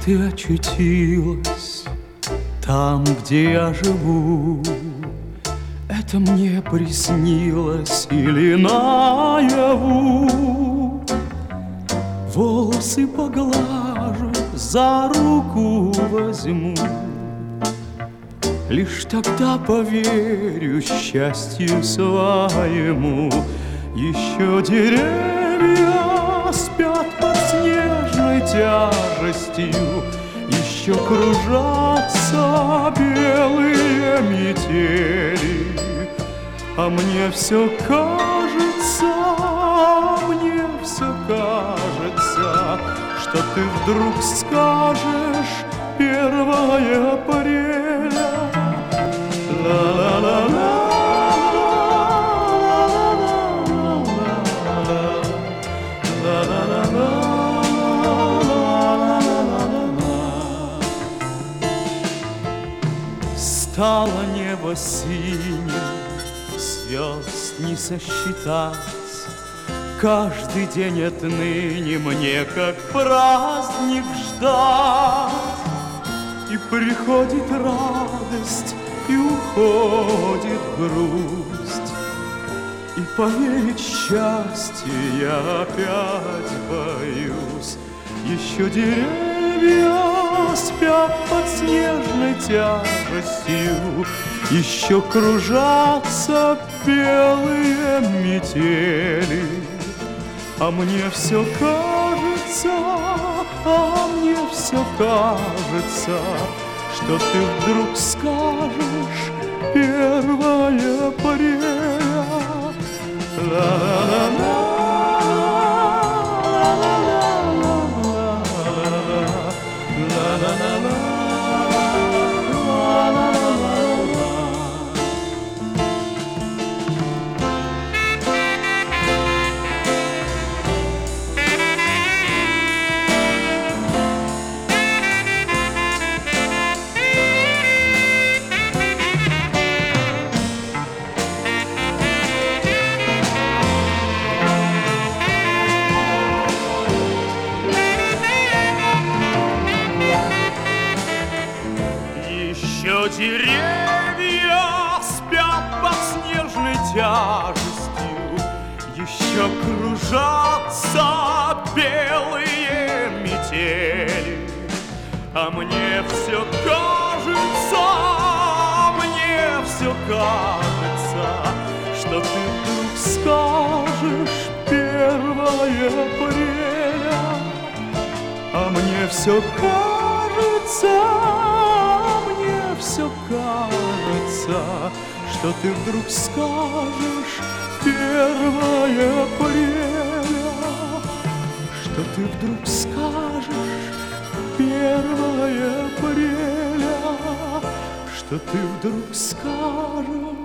ты очутилась там, где я живу. Это мне приснилось или наяву? Волосы поглажу, за руку возьму, лишь тогда поверю счастью своему. Еще деревья спят под снежной тяжестью, еще кружатся белые метели. А мне все кажется, что ты вдруг скажешь 1 апреля. Ла-ла-ла-ла. Стало небо синим, звезд не сосчитать. Каждый день отныне мне как праздник ждать. И приходит радость, и уходит грусть, и поверить в счастье я опять боюсь. Еще деревья спят под снежной тяжестью, еще кружатся белые метели. А мне все кажется, что ты вдруг скажешь 1 апреля. Ла-ла-ла-ла. Еще деревья спят под снежной тяжестью, еще кружатся белые метели. А мне все кажется, что ты вдруг скажешь 1 апреля. А мне все кажется, что ты вдруг скажешь 1 апреля. Что ты вдруг скажешь 1 апреля. Что ты вдруг скажешь